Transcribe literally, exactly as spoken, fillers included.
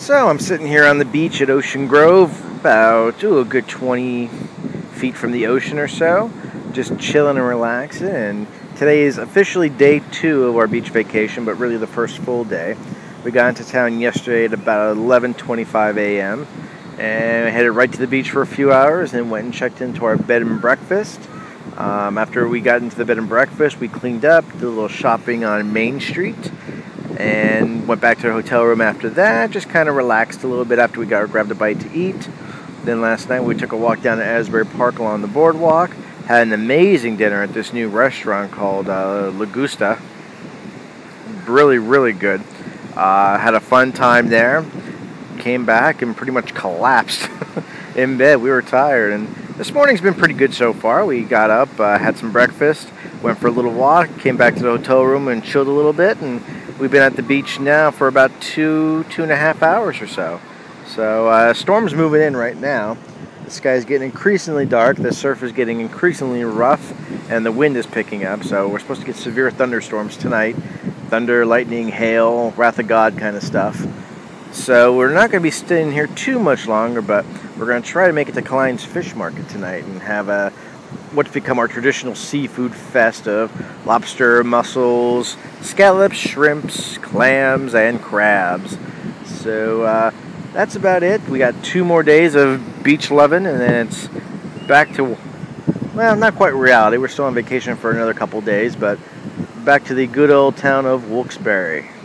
So I'm sitting here on the beach at Ocean Grove, about ooh, a good twenty feet from the ocean or so, just chilling and relaxing. And today is officially day two of our beach vacation, but really the first full day. We got into town yesterday at about eleven twenty-five a m and headed right to the beach for a few hours and went and checked into our bed and breakfast. Um, after we got into the bed and breakfast, we cleaned up, did a little shopping on Main Street, and went back to our hotel room after that. Just kind of relaxed a little bit after we got grabbed a bite to eat. Then last night we took a walk down to Asbury Park along the boardwalk. Had an amazing dinner at this new restaurant called uh, Lagusta. Really, really good. Uh, had a fun time there. Came back and pretty much collapsed in bed. We were tired, and this morning's been pretty good so far. We got up, uh, had some breakfast, went for a little walk, came back to the hotel room and chilled a little bit, and we've been at the beach now for about two, two and a half hours or so. So, uh, storm's moving in right now. The sky's getting increasingly dark, the surf is getting increasingly rough, and the wind is picking up, so we're supposed to get severe thunderstorms tonight. Thunder, lightning, hail, wrath of God kind of stuff. So we're not going to be staying here too much longer, but we're going to try to make it to Klein's Fish Market tonight and have a what's become our traditional seafood fest of lobster, mussels, scallops, shrimps, clams, and crabs. So uh, that's about it. We got two more days of beach loving, and then it's back to, well, not quite reality. We're still on vacation for another couple days, but back to the good old town of Wilkes-Barre.